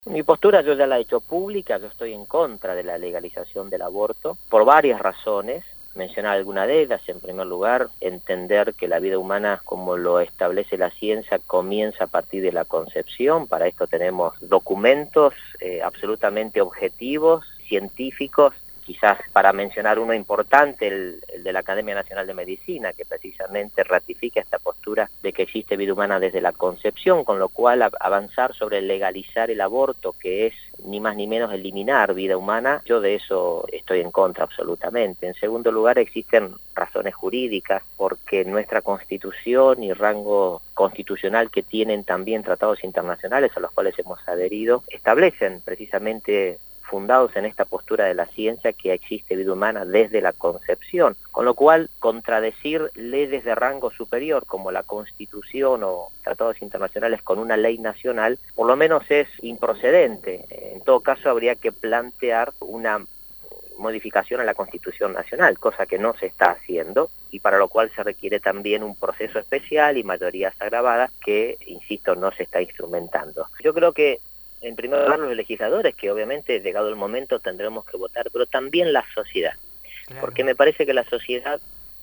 Mi postura yo ya la he hecho pública, yo estoy en contra de la legalización del aborto por varias razones. Mencionar alguna de ellas: en primer lugar, entender que la vida humana, como lo establece la ciencia, comienza a partir de la concepción. Para esto tenemos documentos absolutamente objetivos, científicos. Quizás para mencionar uno importante, el de la Academia Nacional de Medicina, que precisamente ratifica esta postura de que existe vida humana desde la concepción, con lo cual avanzar sobre legalizar el aborto, que es ni más ni menos eliminar vida humana, yo de eso estoy en contra absolutamente. En segundo lugar, existen razones jurídicas, porque nuestra Constitución y rango constitucional que tienen también tratados internacionales a los cuales hemos adherido, establecen precisamente, fundados en esta postura de la ciencia, que existe vida humana desde la concepción, con lo cual contradecir leyes de rango superior como la Constitución o tratados internacionales con una ley nacional, por lo menos es improcedente. En todo caso, habría que plantear una modificación a la Constitución Nacional, cosa que no se está haciendo, y para lo cual se requiere también un proceso especial y mayorías agravadas que, insisto, no se está instrumentando. Yo creo que en primer lugar los legisladores, que obviamente llegado el momento tendremos que votar, pero también la sociedad, claro, porque me parece que la sociedad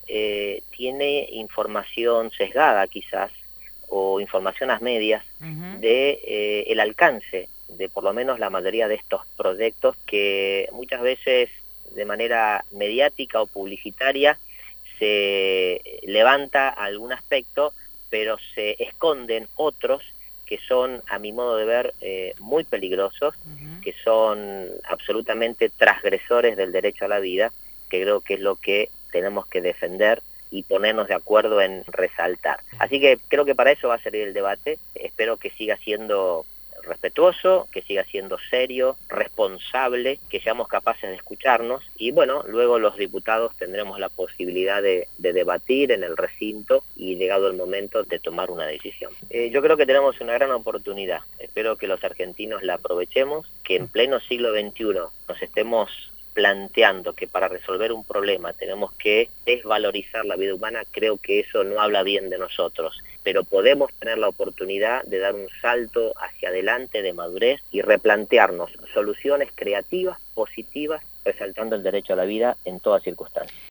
tiene información sesgada quizás, o información a medias, de el alcance de por lo menos la mayoría de estos proyectos, que muchas veces de manera mediática o publicitaria se levanta algún aspecto, pero se esconden otros que son, a mi modo de ver, muy peligrosos, que son absolutamente transgresores del derecho a la vida, que creo que es lo que tenemos que defender y ponernos de acuerdo en resaltar. Así que creo que para eso va a servir el debate. Espero que siga siendo respetuoso, que siga siendo serio, responsable, que seamos capaces de escucharnos, y bueno, luego los diputados tendremos la posibilidad de debatir en el recinto y, llegado el momento, de tomar una decisión. Yo creo que tenemos una gran oportunidad. Espero que los argentinos la aprovechemos, que en pleno siglo XXI nos estemos planteando que para resolver un problema tenemos que desvalorizar la vida humana. Creo que eso no habla bien de nosotros, pero podemos tener la oportunidad de dar un salto hacia adelante de madurez y replantearnos soluciones creativas, positivas, resaltando el derecho a la vida en todas circunstancias.